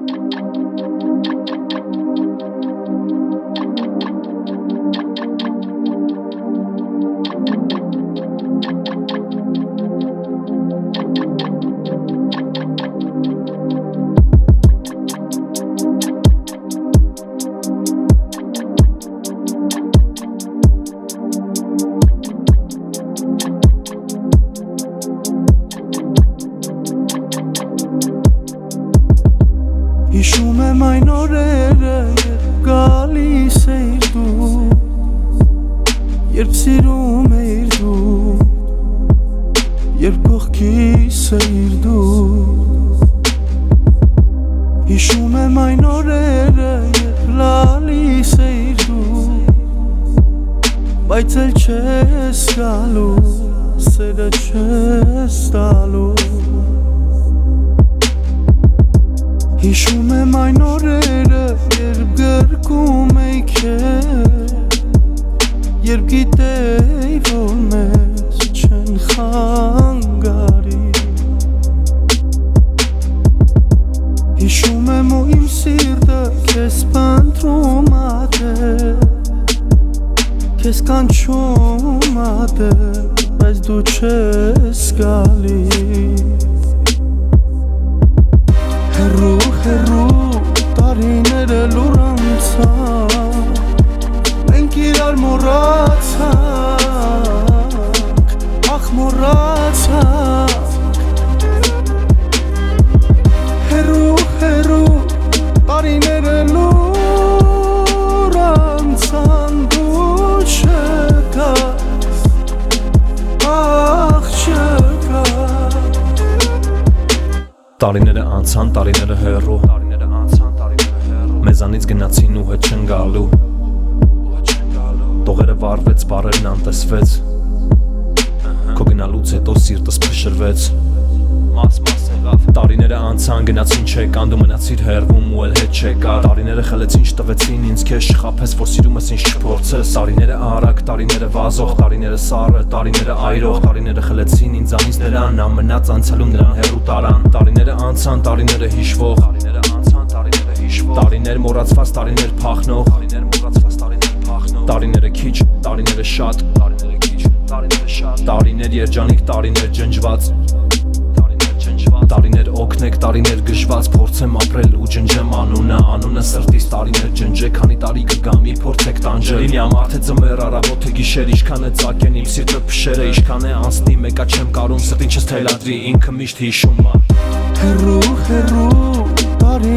Հիշում եմ այն օրերը, երբ գալիս էիր դու, երբ սիրում էիր դու, երբ կողքիս էիր դու։ Հիշում եմ այն օրերը, երբ լալիս էիր դու, բայց էլ չես գալու, սերը չես տալու։ Հիշում եմ այն օրերը, երբ գրկում էի քեզ, երբ գիտեի, որ մեզ չեն խանգարի։ Հիշում եմ ու իմ սիրտը քեզ փնտրում ա դեռ, քեզ կանչում ա դեռ, բայց դու չես գալի։ Հեռու տարիները լուր անցան, մենք իրար մոռացանք, ախ մոռացանք։ Հեռու տարիները լուր անցան, դու չկաս, ախ չկաս։ Տարիները անցան, տարիները հեռու, մեզանից գնացին ու հետ չեն գալու, տողերը վարվեց, բարերն անտեսվեց, քո գնալուց հետո սիրտս փշրվեց։ Տարիները անցան, գնացին չեկան, դու մնացիր հեռվում ու էլ հետ չեկար։ Տարիները խլեցին, չտվեցին ինձ քեզ, չխաբես, որ սիրում ես ինձ չփորձես։ Տարիները արագ, տարիները վազող, տարիները սառը, տարիները այրող, տարիները խլեցին ինձանից նրան, նա մնաց անցյալում, նրան հեռու տարան։ Տարիները անցան, տարիները հիշվող, տարիներ մոռացված, տարիներ փախնող, տարիները քիչ, տարիները շատ, տարիներ երջանիկ, տարիներ ջնջված, տարիներ օգնեք, տարիներ գժված, փորձեմ ապրել ու ջնջեմ անունը սրտիս, տարիներ ջնջեք, քանի տարի կգամ, իր փորձեք տանջել։ Լինի ամարդ է ձմեռ, առավոտ է գիշեր, ինչքան է ծակեն իմ սիրտը փշերը, ինչքան է անցնի, մեկա չեմ կարում, սրտին չս թելադրի, ինքը միշտ հիշում ա։ Հեռու տարի